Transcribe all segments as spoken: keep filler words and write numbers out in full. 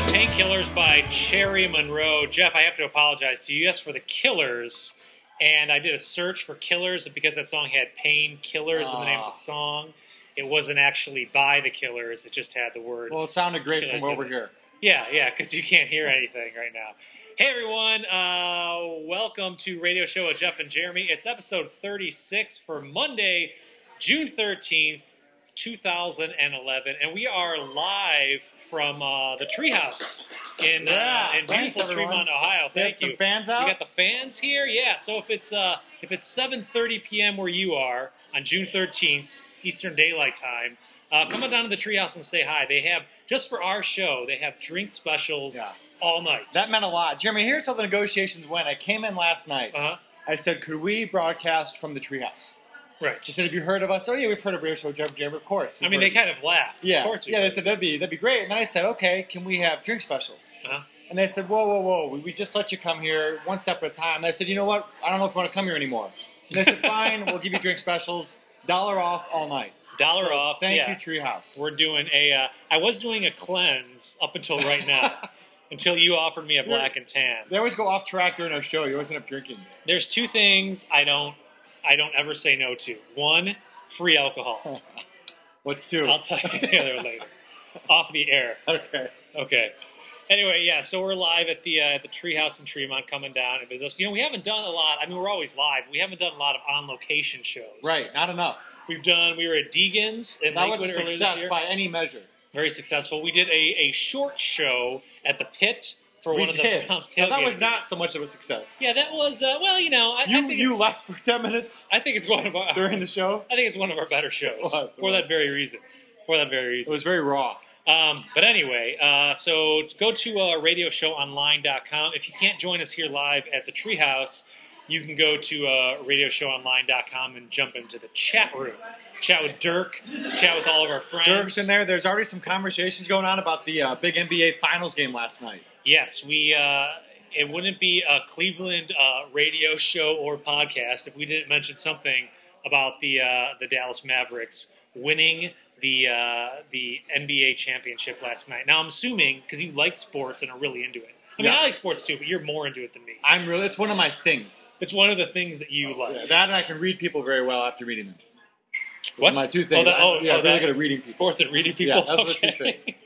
was Painkillers by Cherry Monroe. Jeff, I have to apologize to you. You asked for the Killers, and I did a search for Killers because that song had Painkillers in the name of the song. It wasn't actually by the Killers. It just had the word. Well, it sounded great Killers from over in it. here. Yeah, yeah, because you can't hear anything right now. Hey, everyone. Uh, welcome to Radio Show with Jeff and Jeremy. It's episode thirty-six for Monday, June thirteenth, two thousand eleven, and we are live from uh, the Treehouse in, Yeah, uh, in thanks, beautiful everyone. Tremont, Ohio. We have Thank some you. fans out? We got the fans here. Yeah. So if it's uh, if it's seven thirty p.m. where you are on June thirteenth, Eastern Daylight Time, uh, come on down to the Treehouse and say hi. They have just for our show. They have drink specials Yeah. all night. That meant a lot. Jeremy, here's how the negotiations went. I came in last night. Uh huh. I said, could we broadcast from the Treehouse? Right. She said, have you heard of us? Oh, yeah, we've heard of Radio Show with Jeff and Jeremy. Of course. I we've mean, heard they of kind of laughed. Yeah, Of course we yeah. They did. said that'd be that'd be great. And then I said, okay, can we have drink specials? Uh-huh. And they said, whoa, whoa, whoa, we, we just let you come here one step at a time. And I said, you know what? I don't know if you want to come here anymore. And they said, fine, we'll give you drink specials, dollar off all night. Dollar So, off. Thank yeah. you, Treehouse. We're doing a. Uh, I was doing a cleanse up until right now, until you offered me a black and tan. They always go off track during our show. You always end up drinking. There's two things I don't. I don't ever say no to. One, free alcohol. What's two? I'll tell you the other later. Off the air. Okay. Okay. Anyway, yeah. So we're live at the uh, at the Treehouse in Tremont, coming down and visit us. You know, we haven't done a lot. I mean, we're always live. We haven't done a lot of on location shows. Right, not enough. We've done. We were at Deegan's in That was Lakewood a earlier this success year. by any measure. Very successful. We did a, a short show at the Pit for We one of did. the Browns Now, that tailgate was not games. so much of a success. Yeah, that was. Uh, well, you know, I, You I think you it's, left for ten minutes I think it's one of our. during the show. I think it's one of our better shows It was, it for that was. very reason. For that very It reason. was very raw. Um, but anyway, uh, so go to uh, radio show online dot com. If you can't join us here live at the Treehouse, you can go to uh, radio show online dot com and jump into the chat room. Chat with Dirk, chat with all of our friends. Dirk's in there. There's already some conversations going on about the uh, big N B A Finals game last night. Yes, we. Uh, it wouldn't be a Cleveland uh, radio show or podcast if we didn't mention something about the uh, the Dallas Mavericks winning the uh, the N B A championship last night. Now I'm assuming because you like sports and are really into it. I mean, Yes. I like sports too, but you're more into it than me. I'm really. It's one of my things. It's one of the things that you like. Yeah, that and I can read people very well after reading them. Those What? are my two things. Oh, that- oh, yeah, oh, really that- good at reading people. Sports and reading people. Yeah, those are the two Okay. things.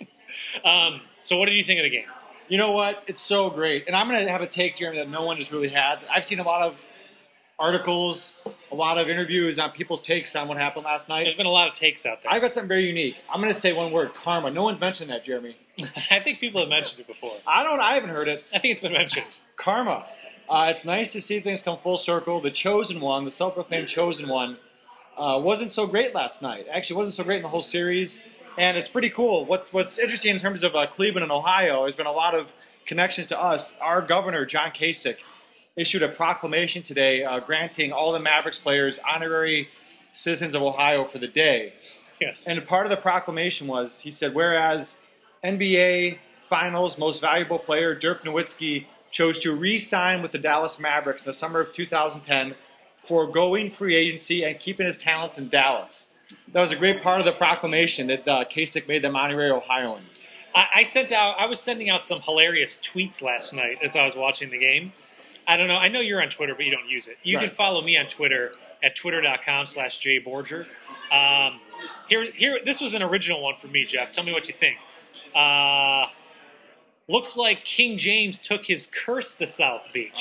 um, so, what did you think of the game? You know what? It's so great. And I'm going to have a take, Jeremy, that no one has really had. I've seen a lot of articles, a lot of interviews on people's takes on what happened last night. There's been a lot of takes out there. I've got something very unique. I'm going to say one word, karma. No one's mentioned that, Jeremy. I think people have mentioned it before. I don't. I haven't heard it. I think it's been mentioned. Karma. Uh, it's nice to see things come full circle. The chosen one, the self-proclaimed chosen one, uh, wasn't so great last night. Actually, wasn't so great in the whole series. And it's pretty cool. What's What's interesting in terms of uh, Cleveland and Ohio has been a lot of connections to us. Our governor, John Kasich, issued a proclamation today uh, granting all the Mavericks players honorary citizens of Ohio for the day. Yes. And part of the proclamation was, he said, whereas N B A Finals most valuable player Dirk Nowitzki chose to re-sign with the Dallas Mavericks in the summer of two thousand ten, foregoing free agency and keeping his talents in Dallas. That was a great part of the proclamation that uh, Kasich made them honorary Ohioans. I, I sent out. I was sending out some hilarious tweets last night as I was watching the game. I don't know. I know you're on Twitter, but you don't use it. You Right. can follow me on Twitter at twitter dot com slash Jay Borger. Um, here, here. This was an original one for me, Jeff. Tell me what you think. Uh, looks like King James took his curse to South Beach.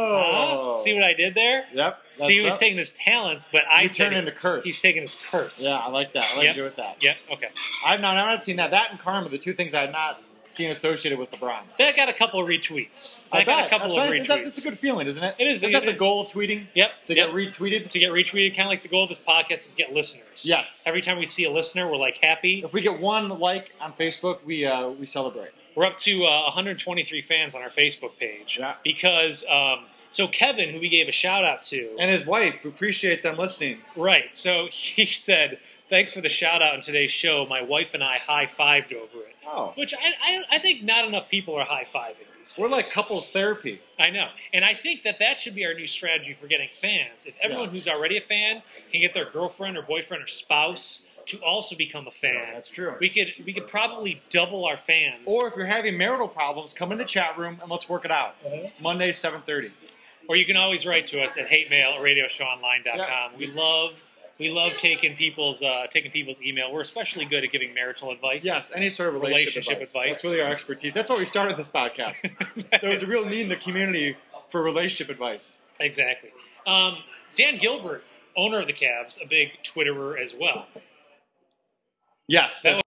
Oh. Huh? See what I did there? Yep. See, he was up. taking his talents, but I You said turned he- into curse. He's taking his curse. Yeah, I like that. I like Yep. you with that. Yep. Okay. I've not, I've not seen that. That and karma, the two things I had not seen associated with LeBron. That got a couple of retweets. That I got bet. a couple That's of nice. retweets. Is that, that's a good feeling, isn't it? It is. Isn't It that the is. goal of tweeting? Yep. To yep. get retweeted? To get retweeted, kind of like the goal of this podcast is to get listeners. Yes. Every time we see a listener, we're like happy. If we get one like on Facebook, we uh, we celebrate. We're up to uh, one hundred twenty-three fans on our Facebook page. Yeah. Because, um, so Kevin, who we gave a shout out to. And his wife, we appreciate them listening. Right. So he said, thanks for the shout out in today's show. My wife and I high fived over it. Oh. Which I, I, I think not enough people are high fiving these days. We're like couples therapy. I know. And I think that that should be our new strategy for getting fans. If everyone Yeah. who's already a fan can get their girlfriend or boyfriend or spouse to also become a fan. Yeah, that's true. We could we could probably double our fans. Or if you're having marital problems, come in the chat room and let's work it out. Mm-hmm. Monday, seven thirty. Or you can always write to us at hate mail at radio show online dot com. Yeah. We love we love taking people's uh, taking people's email. We're especially good at giving marital advice. Yes, any sort of relationship, Relationship advice. advice. That's really our expertise. That's why we started this podcast. There was a real need in the community for relationship advice. Exactly. Um, Dan Gilbert, owner of the Cavs, a big Twitterer as well. Yes. That was-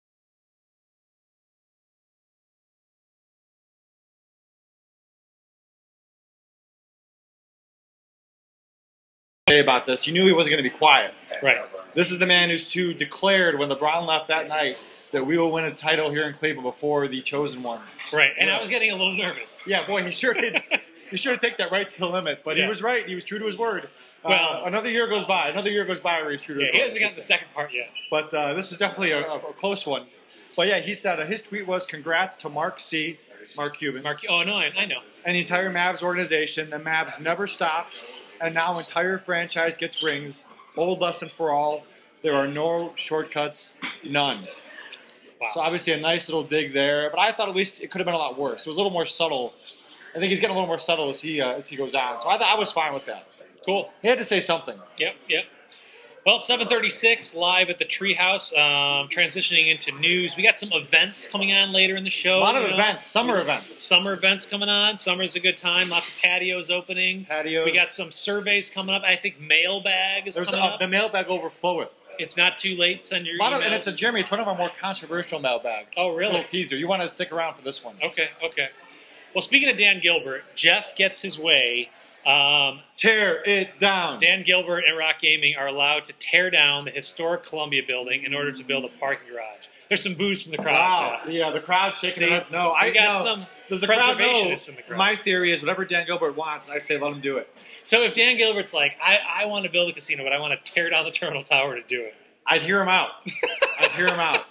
Say about this, you knew he wasn't going to be quiet. Right. This is the man who, who declared when LeBron left that night that we will win a title here in Cleveland before the chosen one. Right. And I was getting a little nervous. Yeah, boy, he sure did. He sure did take that right to the limit, but Yeah. he was right. He was true to his word. Well- uh, another year goes by. Another year goes by where he's true to Yeah, his he word. hasn't gotten the second part yet. But uh, this is definitely a, a, a close one. But yeah, he said uh, his tweet was, "Congrats to Mark C, Mark Cuban, Mark, oh no, I, I know. and the entire Mavs organization. The Mavs never stopped, and now entire franchise gets rings. Old lesson for all: there are no shortcuts, none." Wow. So obviously a nice little dig there. But I thought at least it could have been a lot worse. It was a little more subtle. I think he's getting a little more subtle as he uh, as he goes on. So I thought I was fine with that. Cool. He had to say something. Yep, yep. Well, seven thirty-six live at the Treehouse. Um, transitioning into news, we got some events coming on later in the show. A lot of you know? events, summer events. Summer events coming on. Summer's a good time. Lots of patios opening. Patios. We got some surveys coming up. I think mailbag is There's coming uh, up. the mailbag overfloweth. It's not too late. Send your A lot emails. of, and it's a Jeremy. It's one of our more controversial mailbags. Oh, really? A little teaser. You want to stick around for this one? Okay, okay. Well, speaking of Dan Gilbert, Jeff gets his way. Um, Tear it down. Dan Gilbert and Rock Gaming are allowed to tear down the historic Columbia building in order to build a parking garage. There's some boos from the crowd, Wow. Jeff. The, uh, the crowd shaking See, their heads. No, we I got no. some Does the crowd know? preservationists in the crowd. My theory is whatever Dan Gilbert wants, I say let him do it. So if Dan Gilbert's like, I, I want to build a casino, but I want to tear down the Terminal Tower to do it. I'd hear him out. I'd hear him out.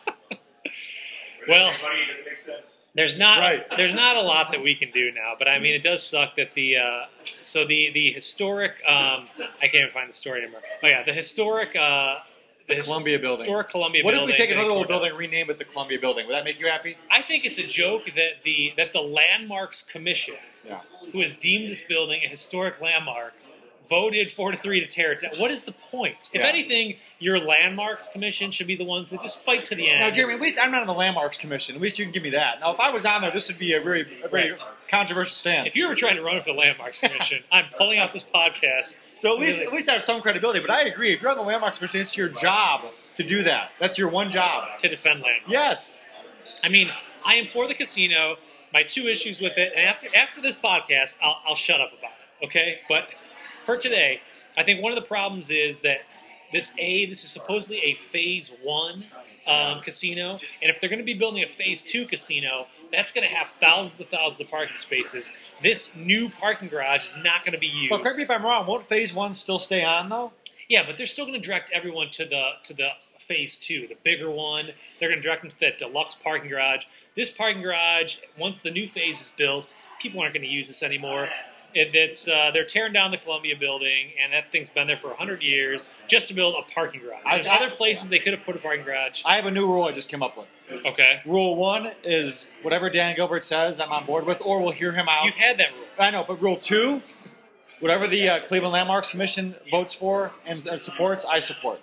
Well, Money doesn't make sense. there's not Right. there's not a lot that we can do now, but I mean it does suck that the uh, so the the historic um, I can't even find the story anymore. Oh yeah, the historic uh, the his- Columbia building. historic Columbia What if building. we take getting another old torn down. building and rename it the Columbia Building? Would that make you happy? I think it's a joke that the that the Landmarks Commission, Yeah. who has deemed this building a historic landmark, voted four to three to tear it down. What is the point? If Yeah. anything, your Landmarks Commission should be the ones that just fight to the end. Now, Jeremy, at least I'm not on the Landmarks Commission. At least you can give me that. Now, if I was on there, this would be a very, a very Right. controversial stance. If you were trying to run for the Landmarks Commission, I'm pulling out this podcast. so at least, Really- at least I have some credibility. But I agree. If you're on the Landmarks Commission, it's your job to do that. That's your one job. to defend landmarks. Yes. I mean, I am for the casino. My two issues with it, and after after this podcast, I'll, I'll shut up about it. Okay, but for today, I think one of the problems is that this a this is supposedly a phase one um, casino, and if they're going to be building a phase two casino, that's going to have thousands of thousands of parking spaces. This new parking garage is not going to be used. But correct me if I'm wrong. Won't Phase One still stay on though? Yeah, but they're still going to direct everyone to the to the phase two, the bigger one. They're going to direct them to that deluxe parking garage. This parking garage, once the new phase is built, people aren't going to use this anymore. It, it's uh, they're tearing down the Columbia building, and that thing's been there for a hundred years just to build a parking garage. There's I- other places they could have put a parking garage. I have a new rule I just came up with. Okay, Rule one is whatever Dan Gilbert says, I'm on board with, or we'll hear him out. you've had that rule. I know, but rule two, whatever the uh, Cleveland Landmarks Commission votes for and, and supports, I support.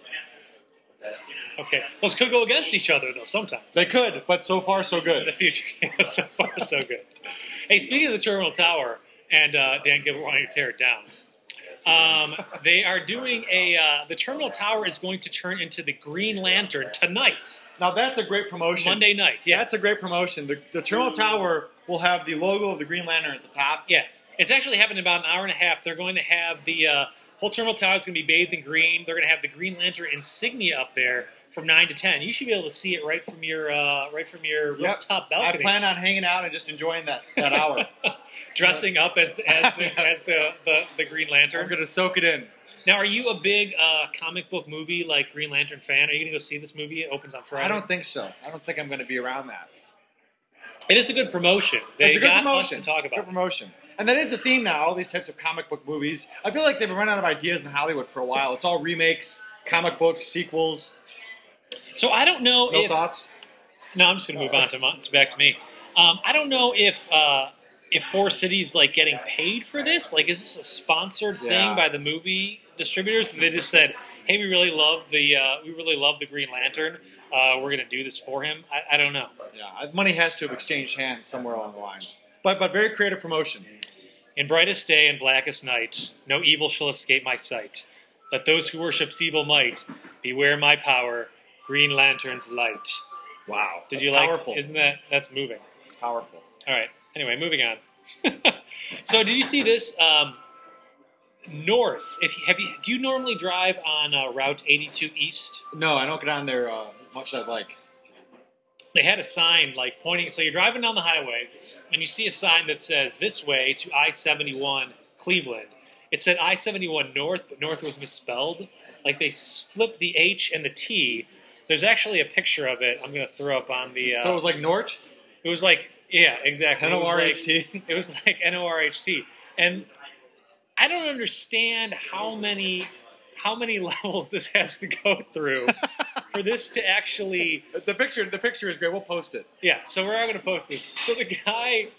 Okay, those could go against each other though sometimes. They could, but so far so in the good. future. So far, so good. Hey, speaking of the Terminal Tower and uh, Dan Gilbert wanting to tear it down, um, they are doing a. Uh, the Terminal Tower is going to turn into the Green Lantern tonight, Now that's a great promotion. Monday night. Yeah, That's a great promotion. The, the Terminal Tower will have the logo of the Green Lantern at the top. yeah. It's actually happening in about an hour and a half. They're going to have the uh, whole Terminal Tower is going to be bathed in green. They're going to have the Green Lantern insignia up there from nine to ten. You should be able to see it right from your uh, right from your Yep. rooftop I balcony. plan on hanging out and just enjoying that, that hour. Dressing up as the, as the, as the, the, the Green Lantern. I'm going to soak it in. Now, are you a big uh, comic book movie like Green Lantern fan? Are you going to go see this movie? It opens on Friday. I don't think so. I don't think I'm going to be around that. It is a good promotion. They It's a good got promotion. us to talk Good about it. promotion. And that is the theme now, all these types of comic book movies. I feel like they've run out of ideas in Hollywood for a while. It's all remakes, comic books, sequels. So I don't know No if thoughts? no, I'm just going to move on to, my, to back to me. Um, I don't know if uh, if Four Cities like getting paid for this. Like, is this a sponsored thing Yeah. by the movie distributors? They just said, "Hey, we really love the uh, we really love the Green Lantern. Uh, we're going to do this for him." I, I don't know. Yeah, money has to have exchanged hands somewhere along the lines. But but very creative promotion. In brightest day and blackest night, no evil shall escape my sight. Let those who worships evil might beware my power. Green Lantern's light. Wow. Did That's you like? powerful. Isn't that that's moving? It's powerful. All right. Anyway, moving on. So, did you see this? Um, north. If you, have you, do you normally drive on uh, Route eighty-two East? No, I don't get on there uh, as much as I'd like. They had a sign like pointing. So you're driving down the highway, and you see a sign that says "This way to I seventy-one Cleveland." It said I seventy-one North, but North was misspelled. Like they flipped the H and the T. There's actually a picture of it. I'm going to throw up on the. Uh, So it was like Nort? It was like, yeah, exactly. N O R H T? It was like, it was like N O R H T. And I don't understand how many how many levels this has to go through for this to actually... The picture the picture is great. We'll post it. Yeah, so we're going to post this. So the guy...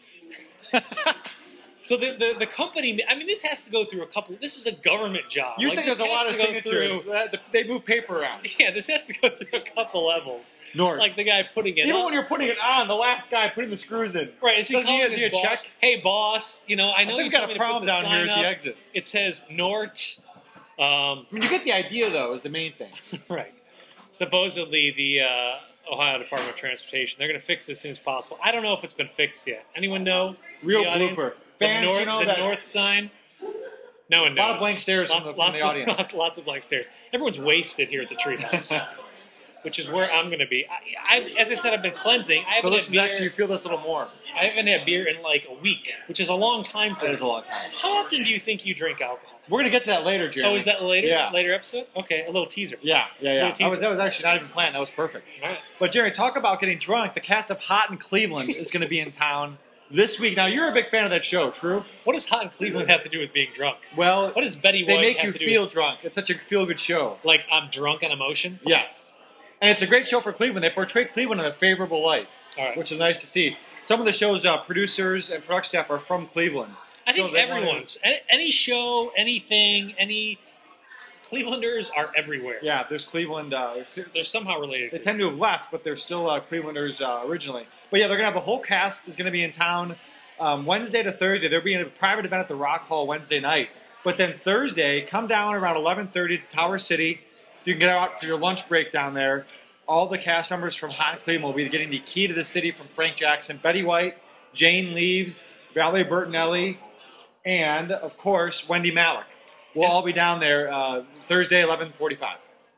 So the, the, the company... I mean, this has to go through a couple... This is a government job. You Like, think this there's a has lot of to go signatures. through- Uh, They move paper around. Yeah, this has to go through a couple levels. Nort. Like the guy putting it Even on. when you're putting it on, the last guy putting the screws in. Right, is he Doesn't he- calling is his he a boss? check? Hey, boss, you know, I know I think you we got told a me to put problem the down here sign at the up. exit. It says Nort. Um, I mean, you get the idea, though, is the main thing. right. Supposedly, the uh, Ohio Department of Transportation, they're going to fix this as soon as possible. I don't know if it's been fixed yet. Anyone know? Real The audience? blooper. The Fans, north, you know the that- north sign? No one knows. A lot of blank stares from lots, the- from lots the of, audience. Lots, lots of blank stares. Everyone's wasted here at the Treehouse, which is where I'm going to be. I, I, as I said, I've been cleansing. I So haven't this had is beer, actually, you feel this a little more. I haven't had beer in like a week, which is a long time for That me. is a long time. How often do you think you drink alcohol? We're going to get to that later, Jeremy. Oh, is that later? Yeah. Later episode? Okay, a little teaser. Yeah, yeah, yeah. Little That teaser. was, that was actually not even planned. That was perfect. All right. But, Jeremy, talk about getting drunk. The cast of Hot in Cleveland is going to be in town this week. Now, you're a big fan of that show, true? What does Hot in Cleveland have to do with being drunk? Well, What does Betty White they make have you to do feel with, drunk. It's such a feel-good show. like I'm drunk on emotion? Yes. And it's a great show for Cleveland. They portray Cleveland in a favorable light, All right. which is nice to see. Some of the show's uh, producers and production staff are from Cleveland. I think So they wanted- everyone's any, any show, anything, any Clevelanders are everywhere. Yeah, there's Cleveland. Uh, there's- They're somehow related. they to tend to have left, but they're still uh, Clevelanders uh, originally. But yeah, they're going to have the whole cast is going to be in town um, Wednesday to Thursday. They're being a private event at the Rock Hall Wednesday night. But then Thursday, come down around eleven thirty to Tower City. If you can get out for your lunch break down there, all the cast members from Hot in Cleveland will be getting the key to the city from Frank Jackson. Betty White, Jane Leaves, Valerie Bertinelli, and, of course, Wendy Malick. We'll all be down there uh, Thursday, eleven forty-five.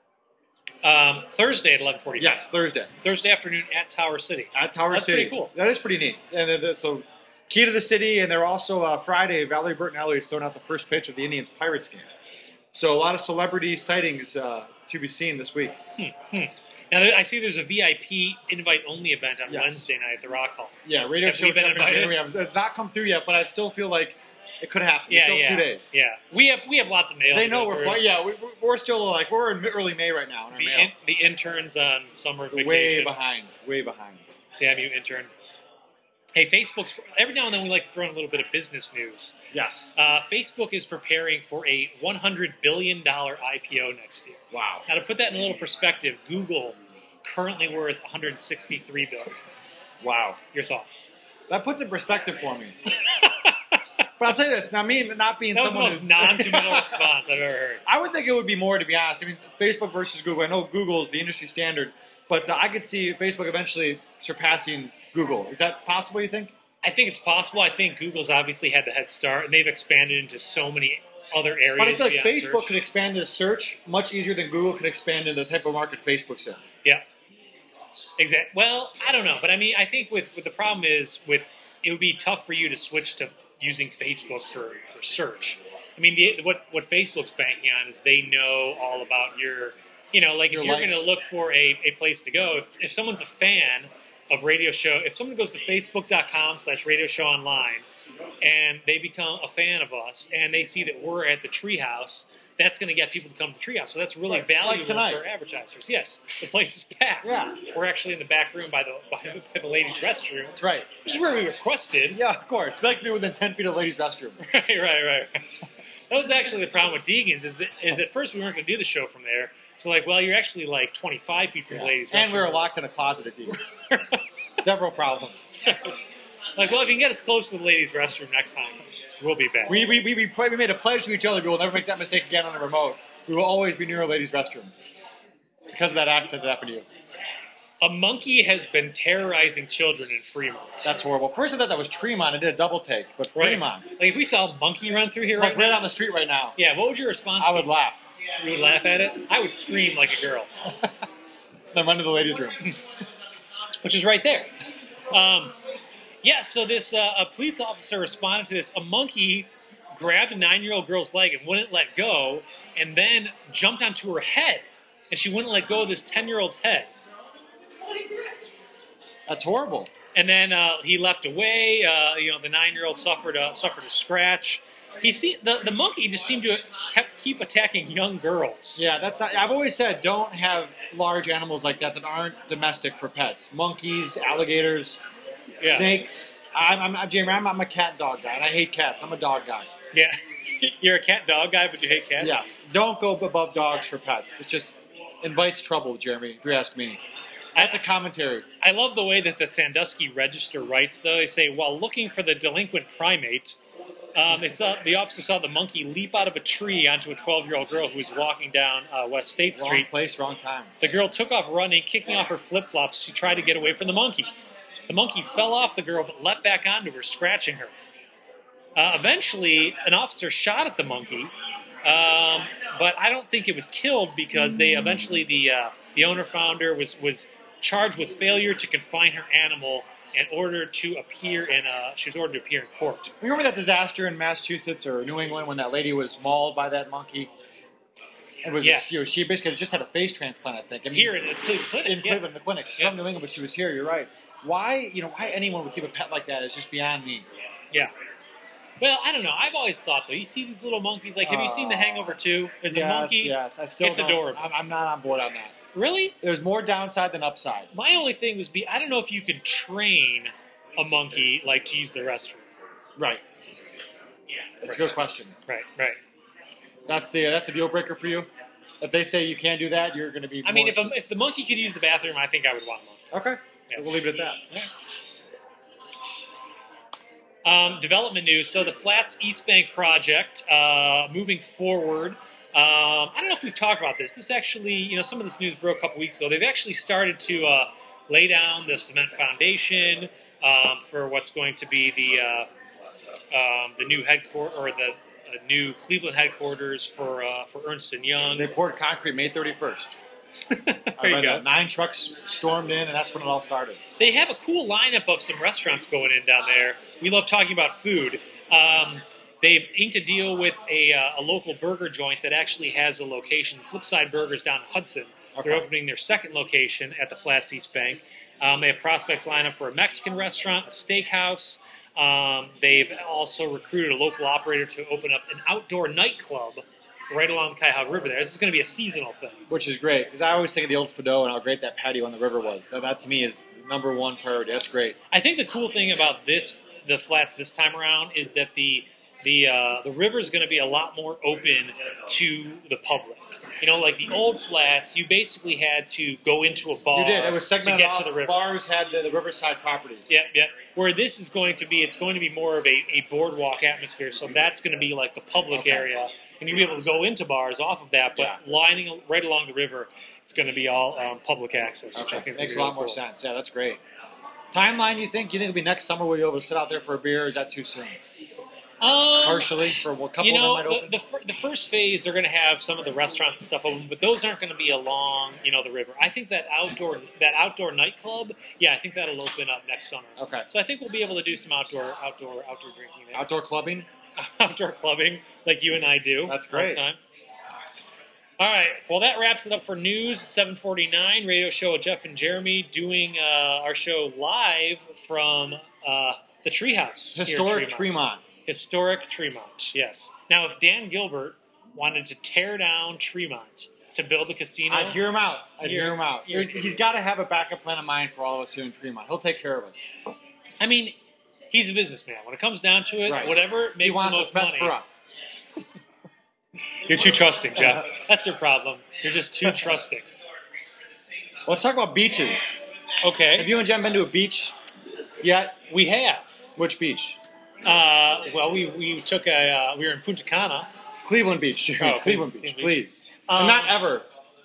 Um, Thursday at eleven forty-five. Yes, Thursday. Thursday afternoon at Tower City. At Tower That's City. pretty cool. That is pretty neat. And uh, the- so, key to the city, and they're also uh, Friday. Valerie Bertinelli is throwing out the first pitch of the Indians Pirates game. So a lot of celebrity sightings uh, to be seen this week. Now there- I see there's a V I P invite only event on Yes. Wednesday night at the Rock Hall. Yeah, radio Have show. we been Jeff and invited? Jeremy. I've- It's not come through yet, but I still feel like it could happen. Yeah, It's still yeah, two days. Yeah, we have we have lots of mail. They to know go we're through. flying. Yeah, we, we're- we're still like we're in early May right now. In our The, mail. in, the interns on summer vacation. Way behind. Way behind. Damn you, intern. Hey, Facebook's every now and then we like to throw in a little bit of business news. Yes. Uh, Facebook is preparing for a one hundred billion dollars I P O next year. Wow. Now, to put that in a little perspective, Google currently worth one hundred sixty-three billion dollars. Wow. Your thoughts? That puts it in perspective for me. But I'll tell you this. Now, me not being That was the someone most who's non-committal response I've ever heard. I would think it would be more, to be honest. I mean, Facebook versus Google. I know Google is the industry standard, but uh, I could see Facebook eventually surpassing Google. Is that possible, you think? I think it's possible. I think Google's obviously had the head start, and they've expanded into so many other areas. But I feel like beyond Facebook search. could expand into search much easier than Google could expand into the type of market Facebook's in. Yeah. Exactly. Well, I don't know, but I mean, I think with, with the problem is with it would be tough for you to switch to using Facebook for, for search. I mean, the, what what Facebook's banking on is they know all about your, you know, like Your if you're going likes. to look for a, a place to go, if, if someone's a fan of radio show, if someone goes to facebook.com slash radio show online and they become a fan of us and they see that we're at the Treehouse, that's going to get people to come to the Treehouse. So that's really Like- valuable like tonight. for advertisers. Yes, the place is packed. Yeah. We're actually in the back room by the by, by the ladies' restroom, That's right. which is where we requested. Yeah, of course. We like to be within ten feet of the ladies' restroom. Right, right, right. That was actually the problem with Deegan's. Is that is at first we weren't going to do the show from there. So like, well, you're actually like twenty-five feet from Yeah. the ladies' restroom, And we were locked in a closet at Dean's. Several problems. Like, well, if you can get us close to the ladies' restroom next time, we'll be back. We, we, we, we, we made a pledge to each other. We will never make that mistake again on the remote. We will always be near a ladies' restroom. Because of that accident that happened to you. A monkey has been terrorizing children in Fremont. That's horrible. First I thought that was Tremont. I did a double take. But Right. Fremont. Like, if we saw a monkey run through here Like right right now, on the street right now. yeah, what would your response I be? would laugh. You would laugh at it? I would scream like a girl, Then run to the ladies' room. which is right there. Um, yeah, so this uh, a police officer responded to this. A monkey grabbed a nine-year-old girl's leg and wouldn't let go, and then jumped onto her head, and she wouldn't let go of this ten-year-old's head. That's horrible. And then uh, he left away. Uh, you know, the nine-year-old suffered a, suffered a scratch. He see the, the monkey just seemed to kept keep attacking young girls. Yeah, that's. I've always said don't have large animals like that that aren't domestic for pets. Monkeys, alligators, Yeah. snakes. I'm, I'm, I'm Jamie. I'm, I'm a cat and dog guy, and I hate cats. I'm a dog guy. Yeah. You're a cat dog guy, but you hate cats. Yes, don't go above dogs for pets. It just invites trouble, Jeremy. If you ask me, that's a commentary. I love the way that the Sandusky Register writes, though. They say, while looking for the delinquent primate, um, they saw, the officer saw the monkey leap out of a tree onto a twelve-year-old girl who was walking down uh, West State Wrong Street. place, wrong time. The girl took off running, kicking off her flip-flops. She tried to get away from the monkey. The monkey fell off the girl, but leapt back onto her, scratching her. Uh, eventually, an officer shot at the monkey, um, but I don't think it was killed because they eventually the uh, the owner founder was was charged with failure to confine her animal in order to appear in uh, she was ordered to appear in court. Remember that disaster in Massachusetts or New England when that lady was mauled by that monkey? It was Yes. you know, she basically just had a face transplant, I think. I mean, Here in the Cleveland Clinic, in yeah. Cleveland, in the clinic. She's Yeah. from New England, but she was here. You're right. Why, you know, why anyone would keep a pet like that is just beyond me. Yeah. Well, I don't know. I've always thought though. You see these little monkeys. Like, have you seen The Hangover two? There's yes, a monkey. yes. I still It's don't- adorable. I'm, I'm not on board on that. Really? There's more downside than upside. My only thing was be I don't know if you could train a monkey like to use the restroom. Right. That's a good question. Right, right. That's the that's a deal breaker for you. If they say you can't do that, you're going to be. I mean, more- if a, if the monkey could use the bathroom, I think I would want one. okay, Yeah. we'll leave it at that. Um, development news. So the Flats East Bank project uh, moving forward. Um, I don't know if we've talked about this. This actually, you know, some of this news broke a couple weeks ago. They've actually started to uh, lay down the cement foundation um, for what's going to be the uh, um, the new headquarters or the uh, new Cleveland headquarters for uh, for Ernst and Young. They poured concrete May thirty-first. I There you read go. that. Nine trucks stormed in, and that's when it all started. They have a cool lineup of some restaurants going in down there. We love talking about food. Um, they've inked a deal with a, uh, a local burger joint that actually has a location, Flipside Burgers down in Hudson. They're Okay. opening their second location at the Flats East Bank. Um, they have prospects lined up for a Mexican restaurant, a steakhouse. Um, they've also recruited a local operator to open up an outdoor nightclub right along the Cuyahoga River there. This is going to be a seasonal thing. Which is great, because I always think of the old Fido and how great that patio on the river was. That, that to me is the number one priority. That's great. I think the cool thing about this, the Flats this time around, is that the the uh, the river is going to be a lot more open to the public. You know, like the old Flats, you basically had to go into a bar You did. It was to segmented get off. to the river. Bars had the, the riverside properties. Yep, yep. Where this is going to be, it's going to be more of a, a boardwalk atmosphere. So that's going to be like the public Okay. area, and you'll be able to go into bars off of that. But Yeah. lining right along the river, it's going to be all um, public access. Which Okay. I think is Makes a really lot more cool. sense. Yeah, that's great. Timeline, you think? You think it'll be next summer? Will you be able to sit out there for a beer? Or is that too soon? Um, Partially, for a couple You know, of them might open. the, the, fir- the first phase, they're going to have some of the restaurants and stuff open, but those aren't going to be along, you know, the river. I think that outdoor that outdoor nightclub, yeah, I think that'll open up next summer. Okay. So I think we'll be able to do some outdoor outdoor outdoor drinking there. Outdoor clubbing. outdoor clubbing like you and I do. That's all the great. time. All right. Well, that wraps it up for news. seven forty-nine radio show with Jeff and Jeremy doing uh, our show live from uh, the Treehouse. here in Historic Tremont. Historic Tremont, yes. Now, if Dan Gilbert wanted to tear down Tremont to build a casino. I'd hear him out. I'd You're- hear him out. you're- There's, he's got to have a backup plan of mind for all of us here in Tremont. He'll take care of us. I mean, he's a businessman. When it comes down to it, Right. whatever makes He wants the what's most best money. for us. You're too trusting, Jeff. That's your problem. You're just too trusting. Let's talk about beaches. Okay. Have you and Jen been to a beach yet? We have. Which beach? Uh, well, we, we took a, uh, we were in Punta Cana. Cleveland Beach, Jerry. Oh, Cleveland Cleveland Beach, Beach. please. Um, and not ever.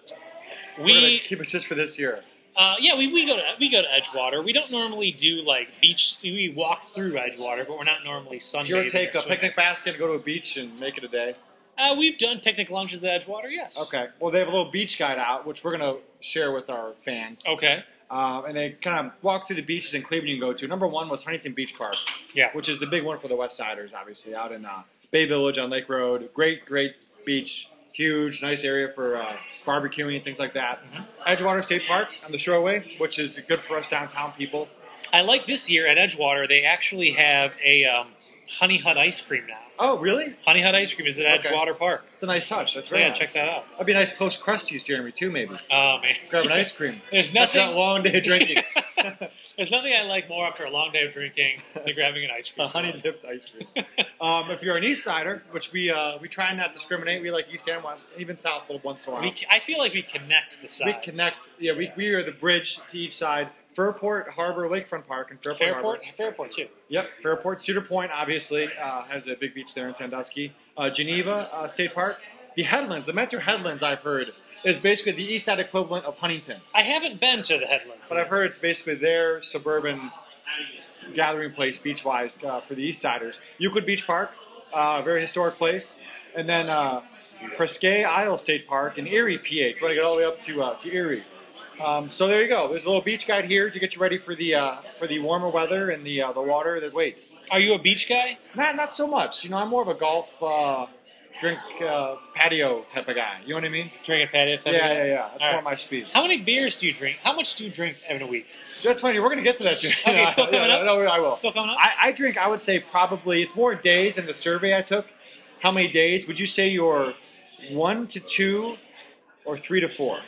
We're We, gonna keep it just for this year. uh, yeah, we, we go to, we go to Edgewater. We don't normally do like beach, we walk through Edgewater, but we're not normally sunbathing. Did you ever take or a swimming. picnic basket and go to a beach and make it a day? Uh, we've done picnic lunches at Edgewater, yes. Okay. Well, they have a little beach guide out, which we're going to share with our fans. Okay. Um, and they kind of walk through the beaches in Cleveland you can go to. Number one was Huntington Beach Park, Yeah. which is the big one for the West Siders, obviously, out in uh, Bay Village on Lake Road. Great, great beach. Huge, nice area for uh, barbecuing and things like that. Mm-hmm. Edgewater State Park on the Shoreway, which is good for us downtown people. I like this year at Edgewater, they actually have a um, Honey Hut ice cream now. Oh, really? Honey Hut ice cream is at Okay. Edgewater Park. It's a nice touch. That's So very yeah, nice. check that out. That'd be a nice post Krusty's, Jeremy, too, maybe. Oh, man. Grab an ice cream. There's After nothing, that long day of drinking. there's nothing I like more after a long day of drinking than grabbing an ice cream. A honey dipped ice cream. Um, if you're an East Sider, which we uh, we try not to discriminate, we like East and West, and even South a little once in a while. We, I feel like we connect the sides. We connect. Yeah, we, we are the bridge to each side. Fairport Harbor Lakefront Park and Fairport, Fairport, Harbor. Fairport too. Yep, Fairport. Cedar Point, obviously, uh, has a big beach there in Sandusky. Uh, Geneva uh, State Park. The Headlands, the Metro Headlands, I've heard, is basically the East Side equivalent of Huntington. I haven't been to the Headlands. But I've heard it's basically their suburban gathering place, beach-wise, uh, for the East Siders. Euclid Beach Park, uh, very historic place. And then uh, Presque Isle State Park in Erie, P A. If you want to get all the way up to uh, to Erie. Um, so there you go. There's a little beach guide here to get you ready for the uh, for the warmer weather and the uh, the water that waits. Are you a beach guy? Not not so much. You know, I'm more of a golf uh, drink uh, patio type of guy. You know what I mean? Drink at patio type Yeah, of- yeah, yeah. That's All more right. my speed. How many beers do you drink? How much do you drink in a week? That's funny. We're gonna get to that. Jim. Okay, still coming yeah, up? No, no, I will. Still coming up? I, I drink, I would say probably, it's more days in the survey I took. How many days? Would you say you're one to two or three to four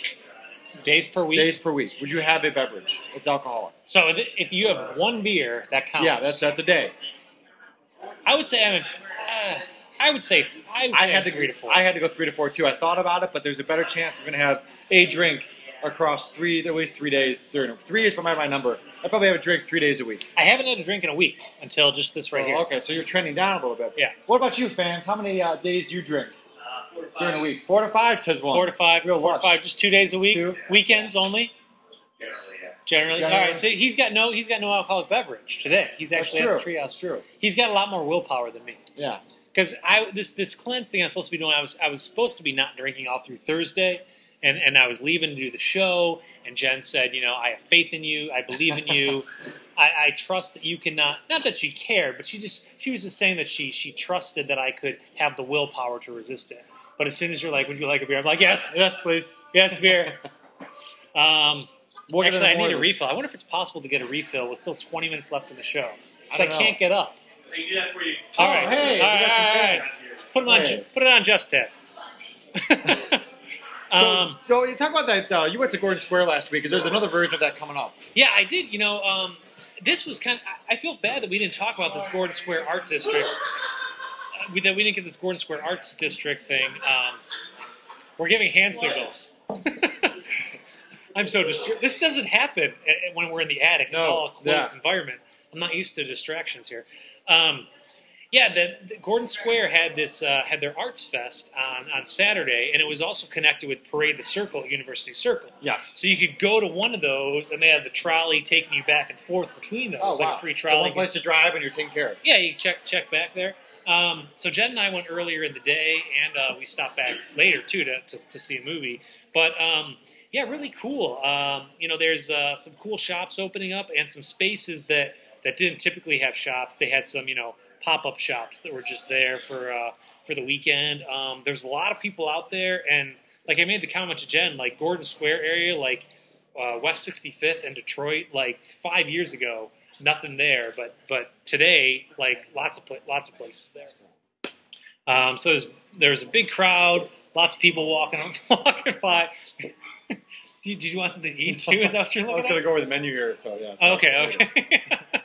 Days per week? days per week? Would you have a beverage? It's alcoholic. So th- if you have one beer, that counts. Yeah, that's that's a day. I would say I'm. Uh, I would say I would I say had I'm to three to four. I had to go three to four too. I thought about it, but there's a better chance I'm going to have a drink across three, at least three days. Three is probably my number. I probably have a drink three days a week. I haven't had a drink in a week until just this right So, here. okay, so you're trending down a little bit. Yeah. What about you, fans? How many uh, days do you drink during a week? Four to five, says one. Four to five. Real four to lush. five. Just two days a week. Two. Weekends only. Generally, Generally. all right. So he's got no he's got no alcoholic beverage today. He's That's actually true. at the treehouse. That's true. He's got a lot more willpower than me. Yeah. Because I this this cleanse thing I'm supposed to be doing, I was I was supposed to be not drinking all through Thursday, and, and I was leaving to do the show, and Jen said, you know, I have faith in you, I believe in you, I, I trust that you cannot. Not that she cared, but she just she was just saying that she she trusted that I could have the willpower to resist it. But as soon as you're like, would you like a beer? I'm like, yes, Yes, please. yes, beer. Um, We'll get actually, I into more need a of this. refill. I wonder if it's possible to get a refill with still twenty minutes left in the show. Because I I, don't know. can't get up. I can do that for you. All Oh, right, hey, we all right, got some all right. fans. Let's Put it on, Hey. put it on Just Tip. So, um, so you talk about that. Uh, you went to Gordon Square last week because there's another version of that coming up. yeah, I did. You know, um, this was kind of. I I feel bad that we didn't talk about this Gordon Square Art District. Uh, we, that we didn't get this Gordon Square Arts District thing. Um, we're giving hand signals. I'm so distracted. This doesn't happen uh, when we're in the attic. It's No, all a closed yeah. environment. I'm not used to distractions here. Um, yeah, the, the Gordon Square had this uh, had their Arts Fest on, on Saturday, and it was also connected with Parade the Circle at University Circle. Yes. So you could go to one of those, and they had the trolley taking you back and forth between those, Oh, like wow. a free So trolley. one place to drive and you're taken care of. Yeah, you check check back there. Um, so Jen and I went earlier in the day, and uh, we stopped back later too to, to to see a movie. But um, yeah, really cool. Um, you know, there's uh, some cool shops opening up, and some spaces that that didn't typically have shops. They had some, you know, pop up shops that were just there for uh, for the weekend. Um, there's a lot of people out there, and like I made the comment to Jen, like Gordon Square area, like uh, West sixty-fifth and Detroit, like five years ago. Nothing there, but but today, like lots of pla- lots of places there. Um, so there's there was a big crowd, lots of people walking walking by. did, you, did you want something to eat too? Is that what you're I looking was at? going to go with the menu here, so yeah. So Okay, okay.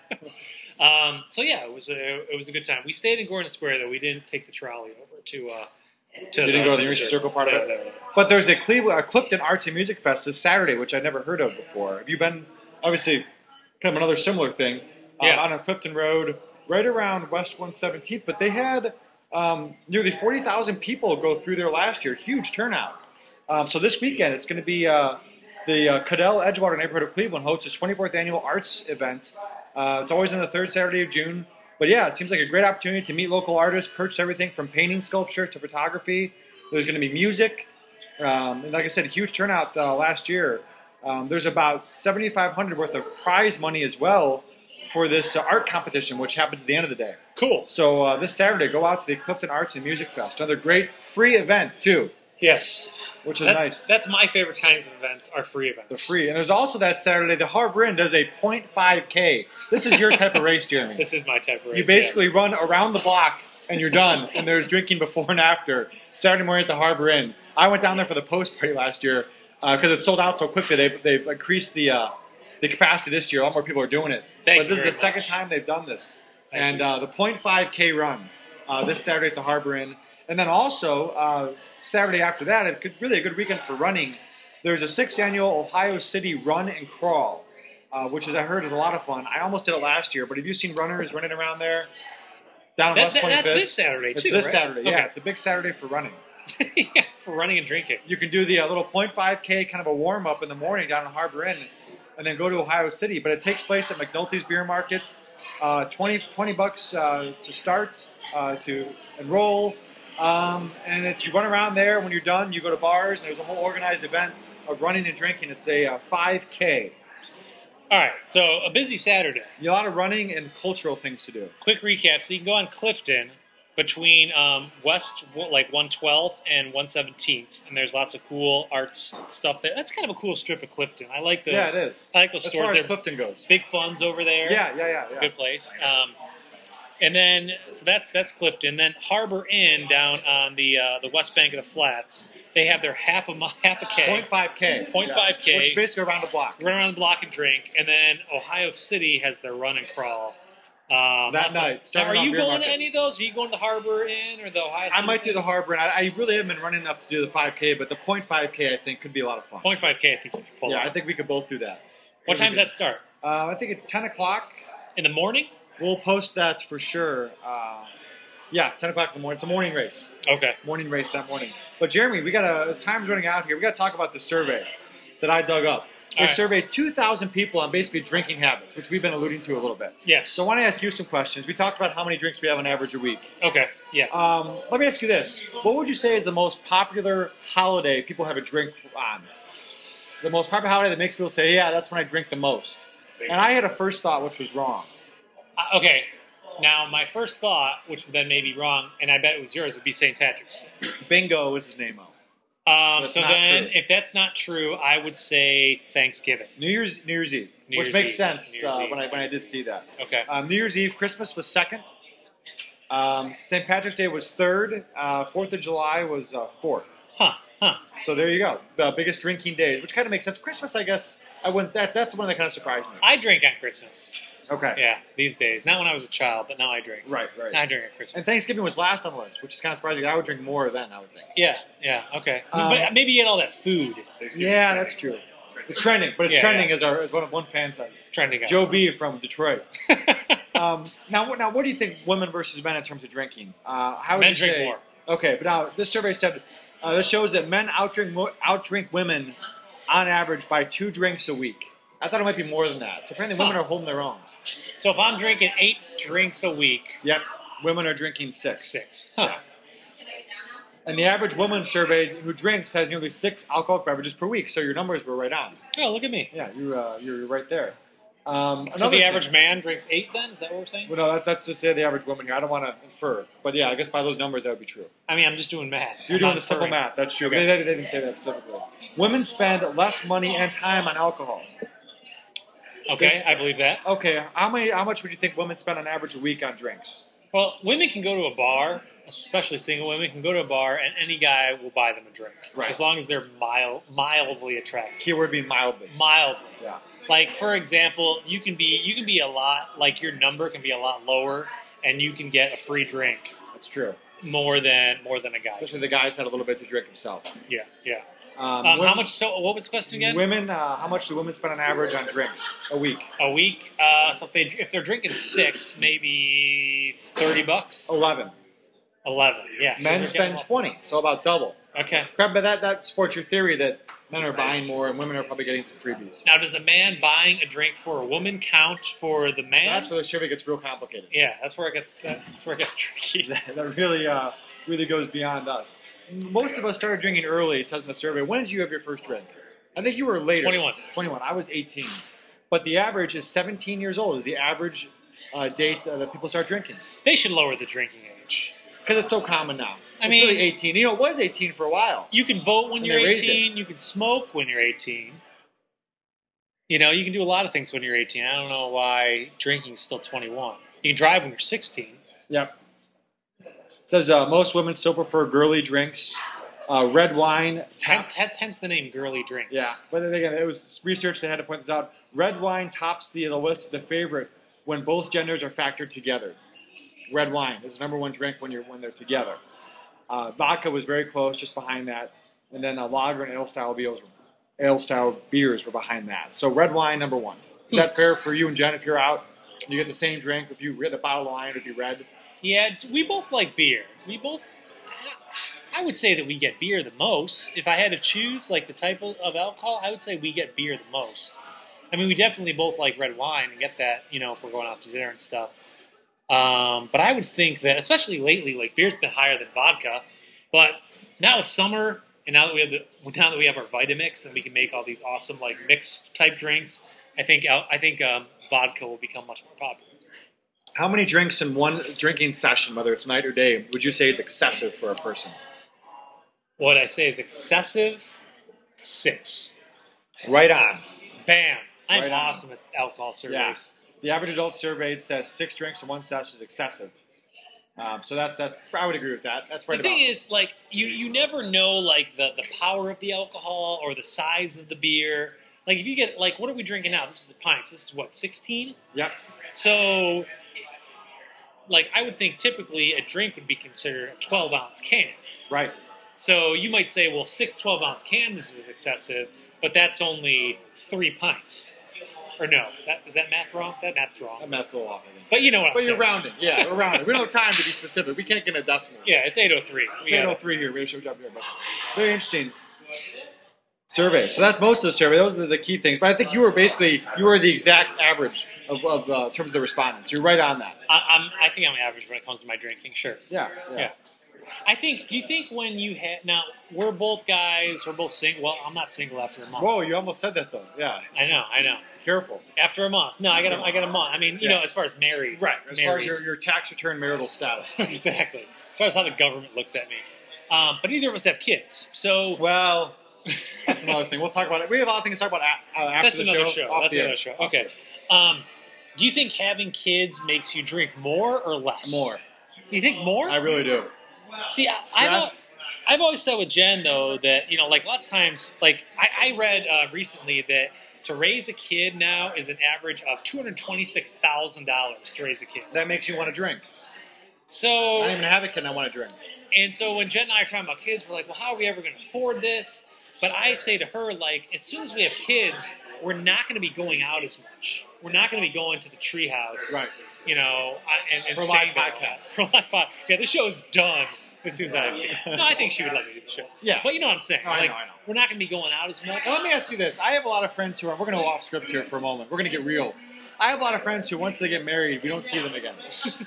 um, so yeah, it was a it was a good time. We stayed in Gordon Square though. We didn't take the trolley over to. Uh, to You didn't go to the University Circle part of No, it? no, no. But there's a Cleveland, a Clifton Arts and Music Fest this Saturday, which I'd never heard of before. Have you been? Obviously, kind of another similar thing uh, Yeah. on a Clifton Road, right around West one seventeenth. But they had um, nearly forty thousand people go through there last year. Huge turnout. Um, so this weekend, it's going to be uh, the uh, Cadell Edgewater neighborhood of Cleveland hosts its twenty-fourth annual arts event. Uh, it's always on the third Saturday of June. But yeah, it seems like a great opportunity to meet local artists, purchase everything from painting, sculpture to photography. There's going to be music. Um, and like I said, a huge turnout uh, last year. Um, there's about seventy-five hundred dollars worth of prize money as well for this uh, art competition, which happens at the end of the day. Cool. So uh, this Saturday, go out to the Clifton Arts and Music Fest. Another great free event, too, Yes. which is That- nice. That's my favorite kinds of events. Are free events. The free. And there's also that Saturday, the Harbor Inn does a point five K. This is your type of race, Jeremy. This is my type of race. You basically run around the block and you're done, and there's drinking before and after. Saturday morning at the Harbor Inn. I went down there for the post party last year because it sold out so quickly. They, they've increased the uh, the capacity this year. A lot more people are doing it. Thank but you this is very the second much. time they've done this. Thank and you. uh, the point five K run uh, this Saturday at the Harbor Inn. And then also, uh, Saturday after that, it could, really a good weekend for running. There's a sixth annual Ohio City Run and Crawl, uh, which is I heard is a lot of fun. I almost did it last year, but have you seen runners running around there? Down That- West that- twenty-fifth? that's this Saturday, It's too, this right? Saturday, yeah. Okay. It's a big Saturday for running. yeah, for running and drinking. You can do the uh, little point five K kind of a warm-up in the morning down in Harbor Inn and then go to Ohio City. But it takes place at McNulty's Beer Market. Uh, twenty, twenty bucks uh, to start, uh, to enroll. Um, and if you run around there, when you're done, you go to bars. And there's a whole organized event of running and drinking. It's a uh, five K. All right, so a busy Saturday. A lot of running and cultural things to do. Quick recap. So you can go on Clifton between um, West, like one twelfth and one seventeenth, and there's lots of cool arts stuff there. That's kind of a cool strip of Clifton. I like those. Yeah, it is. I like those As stores. far as They're Clifton goes. big funds over there. Yeah, yeah, yeah. yeah. Good place. Um, and then so that's that's Clifton. Then Harbor Inn down on the uh, the west bank of the Flats. They have their half a mi- half a K. point five K. point five K. Which is basically around the block. Run around the block and drink, and then Ohio City has their run and crawl. Um, That lots of- night, Now, starting are on you Beer going Market. to any of those? Are you going to the Harbor Inn or the Ohio I City? might do the Harbor, and I, I really haven't been running enough to do the five K, but the point five K I think could be a lot of fun. point five K. I think you can pull yeah, off. I think we could both do that. What Really time does good. that start? Uh, I think it's ten o'clock. In the morning? We'll post that for sure. Uh, yeah, ten o'clock in the morning. It's a morning race. Okay. Morning race that morning. But Jeremy, we gotta. As time's running out here, we gotta talk about the survey that I dug up. They All right. surveyed two thousand people on basically drinking habits, which we've been alluding to a little bit. Yes. So I want to ask you some questions. We talked about how many drinks we have on average a week. Okay. Yeah. Um, let me ask you this: what would you say is the most popular holiday people have a drink on? The most popular holiday that makes people say, "Yeah, that's when I drink the most." And I had a first thought, which was wrong. Uh, okay. Now, my first thought, which then may be wrong, and I bet it was yours, would be Saint Patrick's Day. Bingo is his name. Um, That's so not then, true. if that's not true, I would say Thanksgiving. New Year's New Year's Eve, New which Year's makes Eve. sense New Year's uh, Eve. when I when I did see that. Okay. Um, New Year's Eve, Christmas was second. Um, Saint Patrick's Day was third. Uh, Fourth of July was uh, fourth. Huh. Huh. So there you go. The biggest drinking days, which kind of makes sense. Christmas, I guess, I wouldn't. That that's the one that kind of surprised me. I drink on Christmas. Okay. Yeah, these days. Not when I was a child, but now I drink. Right. Right. Now I drink at Christmas. And Thanksgiving was last on the list, which is kind of surprising. I would drink more then, I would think. Yeah, yeah, okay. Um, but maybe you had all that food. Yeah, that's true. It's trending, but it's Yeah, trending yeah. as our as one one fan says. It's trending out. Joe B from Detroit. um, now, what- now, what do you think women versus men in terms of drinking? Uh, how would Men you drink say? more. Okay, but now this survey said uh, this shows that men outdrink mo- outdrink women on average by two drinks a week. I thought it might be more than that. So apparently, women Huh. are holding their own. So if I'm drinking eight drinks a week, Yep, women are drinking six. six. Huh. And the average woman surveyed who drinks has nearly six alcoholic beverages per week. So your numbers were right on. Oh, look at me. Yeah, you uh, you're right there. Um, So another the thing- average man drinks eight then? Is that what we're saying? Well, no, that, that's just the average woman here. I don't want to infer, but yeah, I guess by those numbers that would be true. I mean, I'm just doing math. You're I'm doing not the simple inferring. math. That's true. Okay. They, they didn't say that specifically. Women spend less money and time on alcohol. Okay, This- I believe that. Okay, how many? How much would you think women spend on average a week on drinks? Well, women can go to a bar, especially single women, can go to a bar and any guy will buy them a drink, Right. as long as they're mild, mildly attractive. Keyword being mildly. Mildly. Yeah. Like for example, you can be you can be a lot like your number can be a lot lower, and you can get a free drink That's true. more than more than a guy. Especially the guy's had a little bit to drink himself. Yeah, yeah. Um, Um, women, how much? So, what was the question again? Women, uh, how much do women spend on average on drinks a week? A week. Uh, so if they if they're drinking six, maybe thirty bucks. Eleven. Eleven. Yeah. Men They're spend getting- twenty, so about double. Okay. But that that supports your theory that men are buying more and women are probably getting some freebies. Now, does a man buying a drink for a woman count for the man? That's where the survey gets real complicated. Yeah, that's where it gets. That's where it gets tricky. That, that really, uh, really goes beyond us. Most of us started drinking early. It says in the survey. When did you have your first drink? I think you were later. Twenty-one. Twenty-one. I was eighteen. But the average is seventeen years old. Is the average uh, date uh, that people start drinking They should lower the drinking age. because it's so common now. I it's mean- really eighteen. You know, it was eighteen for a while. You can vote when And you're they raised eighteen. You can smoke when you're eighteen. You know, you can do a lot of things when you're eighteen. I don't know why drinking is still twenty-one. You can drive when you're sixteen. Yep. It says uh, most women still prefer girly drinks. Uh, red wine Hence, tops. hence, hence the name girly drinks. Yeah, but then again, it was research that had to point this out. Red wine tops the, the list, the favorite when both genders are factored together. Red wine is the number one drink when you're when they're together. Uh, vodka was very close, just behind that, and then uh, lager and ale style beers, ale style beers were behind that. So red wine number one. Is that fair for you and Jen? If you're out, you get the same drink. If you get a bottle of wine, it'd be red. Yeah, we both like beer. We both. I would say that we get beer the most. If I had to choose, like the type of, of alcohol, I would say we get beer the most. I mean, we definitely both like red wine and get that, you know, if we're going out to dinner and stuff. Um, but I would think that, especially lately, like beer's been higher than vodka. But now it's summer, and now that we have the now that we have our Vitamix, and we can make all these awesome like mixed type drinks, I think I think um, vodka will become much more popular. How many drinks in one drinking session, whether it's night or day, would you say is excessive for a person? What I say is excessive. Six. Right on. Bam. I'm Right on. awesome at alcohol surveys. The average adult surveyed said six drinks in one session is excessive. Um, so that's that's. I would agree with that. That's right. The thing about. is, like, you, you never know, like, the, the power of the alcohol or the size of the beer. Like, if you get, like, what are we drinking now? This is a pint. This is, what, sixteen? Yep. So, like, I would think typically a drink would be considered a twelve-ounce can. Right. So you might say, well, six twelve-ounce cans is excessive, but that's only three pints. Or no, that, is that math wrong? That math's wrong. That math's a little off. I think. But you know what I'm But saying. you're rounding. Yeah, we're rounding. We don't have time to be specific. We can't get into decimals. Yeah, it's eight oh three. It's eight oh three here. We should jump here. But very interesting survey. So that's most of the survey. Those are the key things. But I think you were basically you were the exact average of, of uh, in terms of the respondents. You're right on that. I, I'm, I think I'm average when it comes to my drinking, sure. Yeah. Yeah. Yeah. I think, do you think when you had, now, we're both guys, we're both single, well, I'm not single after a month. Whoa, you almost said that though. Yeah. I know, I know. Careful. After a month. No, I got a, I got a month. I mean, you Yeah. know, as far as married. Right. As far as married. your, your tax return marital status. Exactly. As far as how the government looks at me. Um, but neither of us have kids. So, Well, that's another thing. We'll talk about it. We have a lot of things to talk about a- uh, after that's the another show. show. Off That's the air. another show. Okay. Um, do you think having kids makes you drink more or less? More. You think more? I really do. See, I, I've, al- Stress. I've always said with Jen, though, that, you know, like lots of times, like I, I read uh, recently that to raise a kid now is an average of two hundred twenty-six thousand dollars to raise a kid. That makes you want to drink. So, I don't even have a kid and I want to drink. and so when Jen and I are talking about kids, we're like, well, how are we ever going to afford this? But I say to her, like, as soon as we have kids, we're not going to be going out as much. We're not going to be going to the treehouse. Right. You know, I- and, and For staying live there. podcasts. For live pod- Yeah, the show's done as soon as I have kids. No, I think she would let me do the show. Yeah. But you know what I'm saying. No, I like, know, I know. We're not going to be going out as much. Now, let me ask you this. I have a lot of friends who are, we're going to go off script here for a moment. We're going to get real. I have a lot of friends who, once they get married, we don't see them again.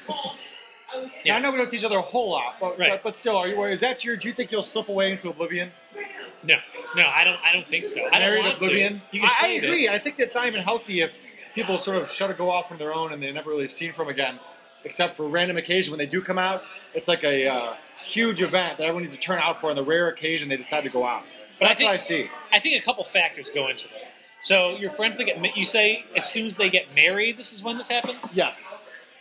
Yeah, I know we don't see each other a whole lot, but, Right. but, but still, are you, is that your, do you think you'll slip away into oblivion? No, no, I don't. I don't think so. I don't Married want oblivion? to. You can I, I play agree. this. I think that's not even healthy if people sort of shut a go off from their own and they're never really seen from again, except for random occasion. When they do come out, it's like a uh, huge event that everyone needs to turn out for on the rare occasion they decide to go out. But I That's think- what I see. I think a couple factors go into that. So your friends that get, ma- you say as soon as they get married, this is when this happens. Yes.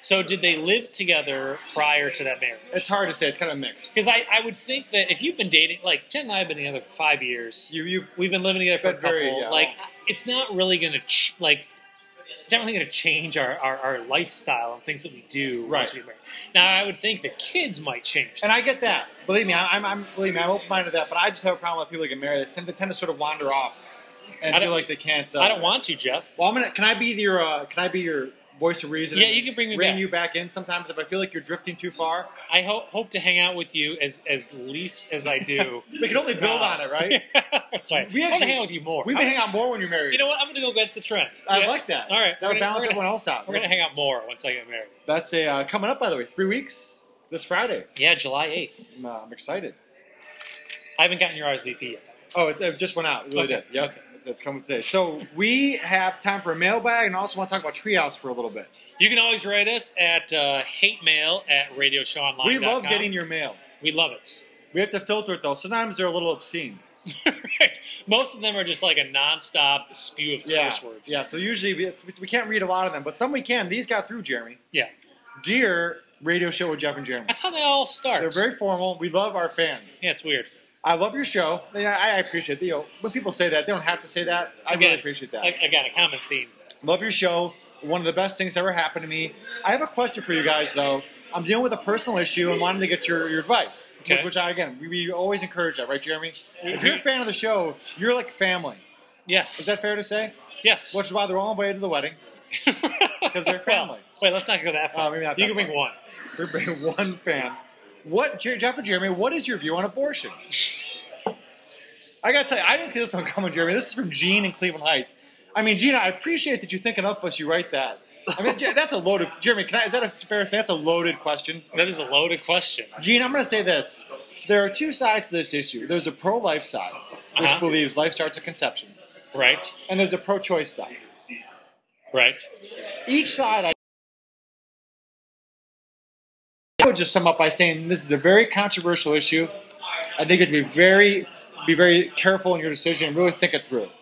So did they live together prior to that marriage? It's hard to say. It's kind of mixed. Because I, I would think that if you've been dating, like Jen and I have been together for five years. You, you, We've been living together for a Been couple. very, yeah. Like, it's not really going to, ch- like, it's not really going to change our, our, our lifestyle and things that we do once Right. we marry. Now, I would think the kids might change. and I get that. Believe me, I- I'm, I'm, believe me, I'm open-minded to that. But I just have a problem with people that get married. They tend, they tend to sort of wander off and I feel don't- like they can't. Uh, I don't want to, Jeff. Well, I'm gonna. Can I be your? Uh, can I be your voice of reason? Yeah, and you can bring me rein back. you back in sometimes if I feel like you're drifting too far. I hope hope to hang out with you as as least as I do. We can only build on it, right? That's right. We I want to actually- hang out with you more. We may I'm- hang out more when you're married. You know what? I'm going to go against the trend. I Yeah. like that. All right. That would We're gonna- balance we're gonna- everyone else out. We're going to hang out more once I get married. That's a uh, coming up, by the way. Three weeks this Friday. Yeah, July eighth. I'm, uh, I'm excited. I haven't gotten your R S V P yet. Oh, it's, it just went out. It really Okay. did. Yep. Okay. It's, it's coming today. So we have time for a mailbag and also want to talk about Treehouse for a little bit. You can always write us at uh, hate mail at radio show online. We love getting your mail. We love it. We have to filter it, though. Sometimes they're a little obscene. Right. Most of them are just like a nonstop spew of Yeah. curse words. Yeah, so usually we, it's, we can't read a lot of them, but some we can. These got through, Jeremy. Yeah. Dear Radio Show with Jeff and Jeremy. That's how they all start. They're very formal. We love our fans. yeah, it's weird. I love your show. Yeah, I I appreciate it. You know, when people say that, they don't have to say that. I Again, really appreciate that. I, I got a common theme. Love your show. One of the best things ever happened to me. I have a question for you guys, though. I'm dealing with a personal issue and wanted to get your, your advice. Okay. Which, which I, again, we, we always encourage that, right, Jeremy? If you're a fan of the show, you're like family. Yes. Is that fair to say? Yes. Which is why they're all invited to the wedding. Because they're family. Wait, let's not go that far. Oh, maybe not you that can bring far. one. We're bringing one fan. What, Jer- Jeff and Jeremy, what is your view on abortion? I got to tell you, I didn't see this one coming, Jeremy. This is from Gene in Cleveland Heights. I mean, Gene, I appreciate that you think enough of us, you write that. I mean, Je- that's a loaded, Jeremy, can I, is that a fair thing? That's a loaded question. That is a loaded question. Gene, I'm going to say this. There are two sides to this issue. There's a pro-life side, which Uh-huh. believes life starts at conception. Right. And there's a pro-choice side. Right. Each side, I I would just sum up by saying this is a very controversial issue. I think you have to be very, be very careful in your decision and really think it through.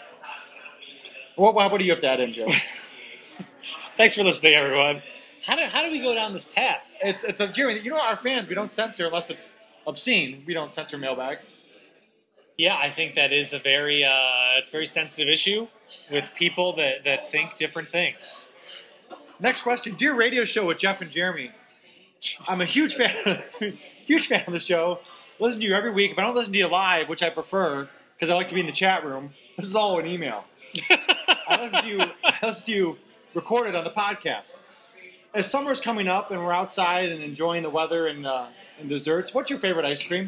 What, what do you have to add in, Joe? Thanks for listening, everyone. How do, how do we go down this path? It's it's a Jeremy. You know our fans. We don't censor unless it's obscene. We don't censor mailbags. Yeah, I think that is a very uh, it's a very sensitive issue with people that, that think different things. Next question, dear radio show with Jeff and Jeremy. I'm a huge fan, huge fan of the show. Listen to you every week. If I don't listen to you live, which I prefer because I like to be in the chat room, this is all an email. I listen to you. I listen to you recorded on the podcast. As summer's coming up and we're outside and enjoying the weather and uh, and desserts, what's your favorite ice cream?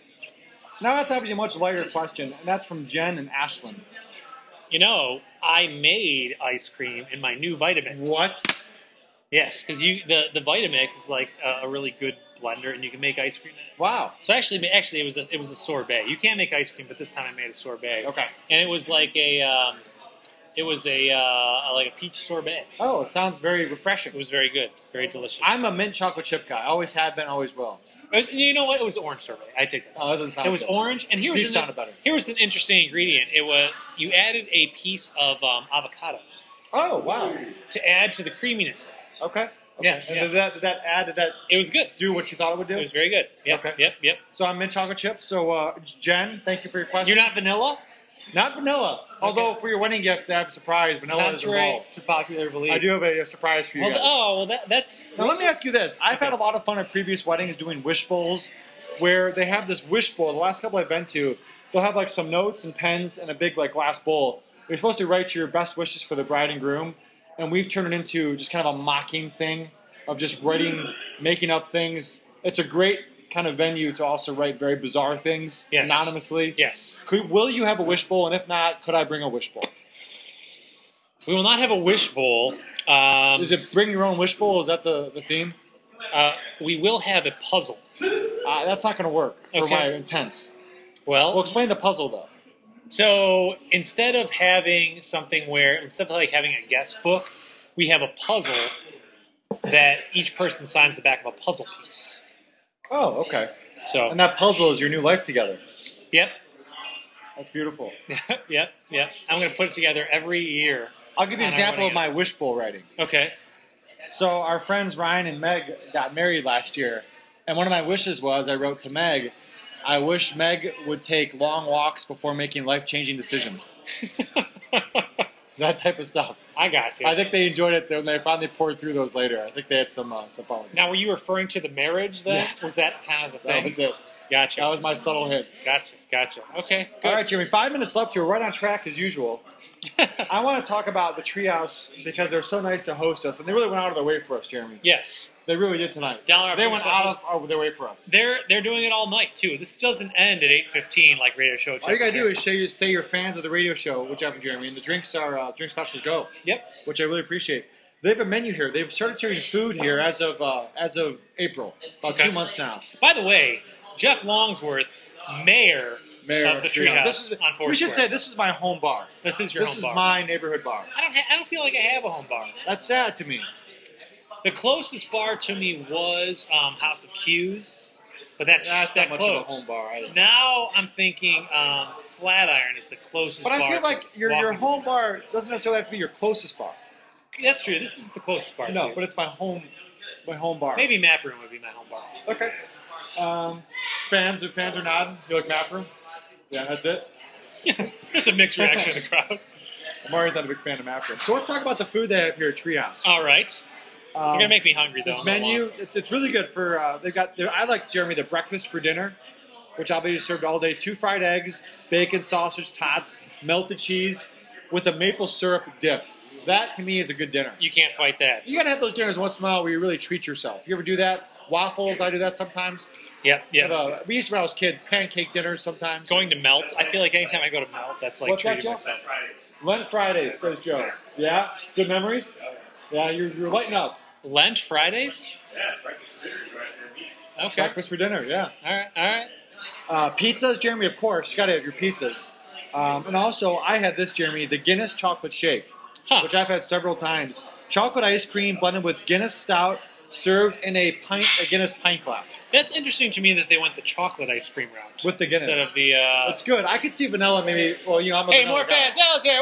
Now that's obviously a much lighter question, and that's from Jen and Ashland. You know, I made ice cream in my new Vitamix. What? Yes, because you the, the Vitamix is like a, a really good blender, and you can make ice cream in it. Wow. So actually, actually, it was a it was a sorbet. You can't make ice cream, but this time I made a sorbet. Okay. And it was like a um, it was a uh, like a peach sorbet. Oh, it sounds very refreshing. It was very good, very delicious. I'm a mint chocolate chip guy. Always have been, always will. It was- you know what? It was orange sorbet. I take that. Oh, that doesn't sound It was good. orange, and here was Peach an, sounded better. here was an interesting ingredient. It was you added a piece of um, avocado Oh, wow. to add to the creaminess of it. Okay. okay. Yeah, And yeah. Did, that, did that add, did that It was good. do what you thought it would do? It was very good. Yep, Okay. yep, yep. So I'm mint chocolate chip. So, uh, Jen, thank you for your question. You're not vanilla? Not vanilla. Although for your wedding gift, I have a surprise. Vanilla is Contrary involved. to popular belief. I do have a, a surprise for you Well, guys. oh, well, that, that's... Now let me ask you this. I've Okay. had a lot of fun at previous weddings doing wish bowls where they have this wish bowl. The last couple I've been to, they'll have like some notes and pens and a big like glass bowl. You're supposed to write your best wishes for the bride and groom, and we've turned it into just kind of a mocking thing of just writing, making up things. It's a great kind of venue to also write very bizarre things Yes. anonymously. Yes. Could, will you have a wish bowl? And if not, could I bring a wish bowl? We will not have a wish bowl. Um, Is it bring your own wish bowl? Is that the, the theme? uh, we will have a puzzle. Uh, that's not going to work for Okay. my intents. Well, Well, explain the puzzle though. so instead of having something where, instead of like having a guest book, we have a puzzle that each person signs the back of a puzzle piece. Oh, okay. So, And that puzzle is your new life together. yep, That's beautiful. yep, yep. I'm going to put it together every year. I'll give you an And I'm example of running my wish bowl writing. Okay. So our friends Ryan and Meg got married last year, and one of my wishes was I wrote to Meg, I wish Meg would take long walks before making life-changing decisions. That type of stuff. I got you. I think they enjoyed it when they finally poured through those later. I think they had some uh, some fun. Now, were you referring to the marriage then? Yes. Was that kind of the thing? That was it. Gotcha. That was my subtle hint. Gotcha. Gotcha. Okay. Good. All right, Jeremy. Five minutes left here. We're right on track as usual. I want to talk about the Treehouse because they're so nice to host us, and they really went out of their way for us, Jeremy. Yes. They really did tonight. Dollar they After went Specials. out of their way for us. They're they're doing it all night too. This doesn't end at eight fifteen like Radio Show. All you gotta do is say, say you're fans of the radio show, which Jeff and Jeremy, and the drinks are uh, drink specials go. Yep. Which I really appreciate. They have a menu here. They've started serving food here as of uh, as of April, about Okay. two months now. By the way, Jeff Longsworth, mayor, Mayor of the Treehouse. Treehouse This is on Foursquare. we should say this is my home bar. This is your This home is bar. my neighborhood bar. I don't. Ha- I don't feel like I have a home bar. That's sad to me. The closest bar to me was um, House of Q's, but that, That's that not much closed. of a home bar. I don't know. Now I'm thinking um, Flatiron is the closest But bar. I feel like your walking your home distance. bar doesn't necessarily have to be your closest bar. That's true. This is the closest bar. No, to but it's my home my home bar. maybe Map Room would be my home bar. Okay. Um, fans are fans are nodding. You like Map Room? Yeah, that's it. There's a mixed reaction in the crowd. Mari's not a big fan of Map Room. So let's talk about the food they have here at Treehouse. All right. Um, You're gonna make me hungry though. This I'm gonna menu, lost. it's it's really good for. Uh, they've got. I like Jeremy the breakfast for dinner, which I'll be served all day. Two fried eggs, bacon, sausage, tots, melted cheese, with a maple syrup dip. That to me is a good dinner. You can't fight that. You gotta have those dinners once in a while where you really treat yourself. You ever do that? Waffles, I do that sometimes. Yep. Yep. But, uh, we used to when I was kids, pancake dinners sometimes. Going to Melt. I feel like anytime I go to Melt, that's like What's that, treating Joe? myself. Lent Friday, says Joe. Yeah, good memories. Yeah, you're, you're lighting up. Lent Fridays. Okay. Breakfast for dinner. Yeah. All right. All right. Uh, pizzas, Jeremy, of course. You got to have your pizzas. Um, and also, I had this, Jeremy, the Guinness chocolate shake, Huh. which I've had several times. Chocolate ice cream blended with Guinness stout, served in a pint, a Guinness pint glass. That's interesting to me that they went the chocolate ice cream route With the Guinness. instead of the. Uh, It's good. I could see vanilla maybe. Well, you know, I'm a hey, vanilla more guy. fans out there!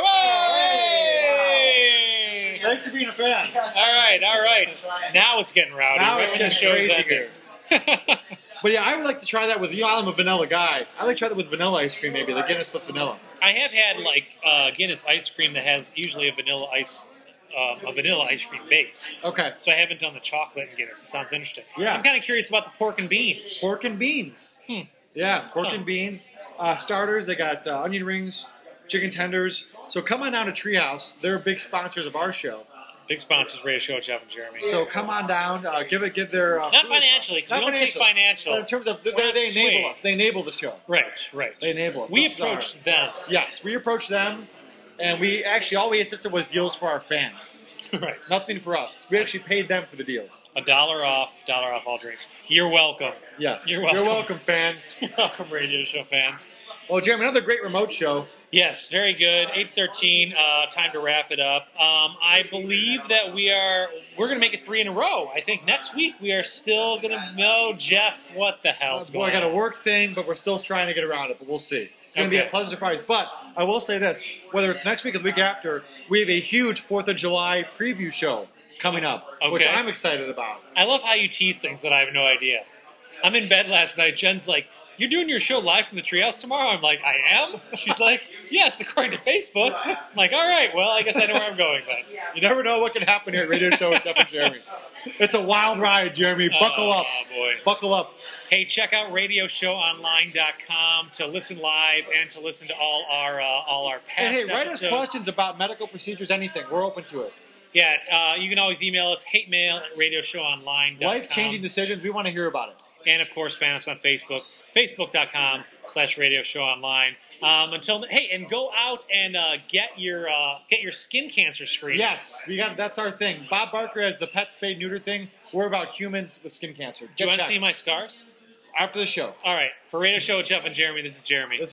Whoa! Hey! Thanks for being a fan. All right, all right. Now it's getting rowdy. Now right it's when the getting show's crazy ending. But yeah, I would like to try that with, you know, I'm a vanilla guy. I like to try that with vanilla ice cream maybe, the Guinness with vanilla. I have had like uh, Guinness ice cream that has usually a vanilla ice, um, a vanilla ice cream base. Okay. So I haven't done the chocolate and Guinness. It sounds interesting. Yeah. I'm kind of curious about the pork and beans. Pork and beans. Hmm. Yeah, pork Huh. and beans. Uh, starters, they got uh, onion rings, chicken tenders. So come on down to Treehouse. They're big sponsors of our show. Big sponsors, Radio Show, Jeff and Jeremy. So come on down, uh, give it, give their uh, Not food- financially, 'cause we Not don't take financial. But in terms of they, We're not they enable swayed. us. They enable the show. Right, right. They enable us. We This is our- approached them. Yes, we approached them, and we actually all we insisted was deals for our fans. Right. Nothing for us. We actually paid them for the deals. A dollar off, dollar off all drinks. You're welcome. Yes, You're welcome. You're welcome, fans. You're welcome, Radio Show fans. Well, Jeremy, another great remote show. Yes, very good. eight thirteen, uh, time to wrap it up. Um, I believe that we are, we're going to make it three in a row. I think next week we are still going to know, Jeff, what the hell's Uh, boy, I going got a on. work thing, but we're still trying to get around it, but we'll see. It's going to be Okay. a pleasant surprise. But I will say this, whether it's next week or the week after, we have a huge fourth of July preview show coming up, which Okay. I'm excited about. I love how you tease things that I have no idea. I'm in bed last night. Jen's like, "You're doing your show live from the treehouse tomorrow?" I'm like, "I am?" She's like, "Yes, according to Facebook." I'm like, "All right, well, I guess I know where I'm going then." You never know what can happen here at Radio Show with Jeff and Jeremy. It's a wild ride, Jeremy. Buckle oh, up. boy. Buckle up. Hey, check out radio show online dot com to listen live and to listen to all our uh, all our past And hey, write us episodes. questions about medical procedures, anything. We're open to it. Yeah, uh, you can always email us, hate mail at radio show online dot com. Life-changing decisions, we want to hear about it. And, of course, fan us on Facebook, facebook.com slash radio show online. Um, until hey, and go out and uh, get your uh, get your skin cancer screening. Yes, we got. That's our thing. Bob Barker has the pet spade neuter thing. We're about humans with skin cancer. Do you Get want to checked. see my scars? After the show. All right. For Radio Show with Jeff and Jeremy, this is Jeremy. This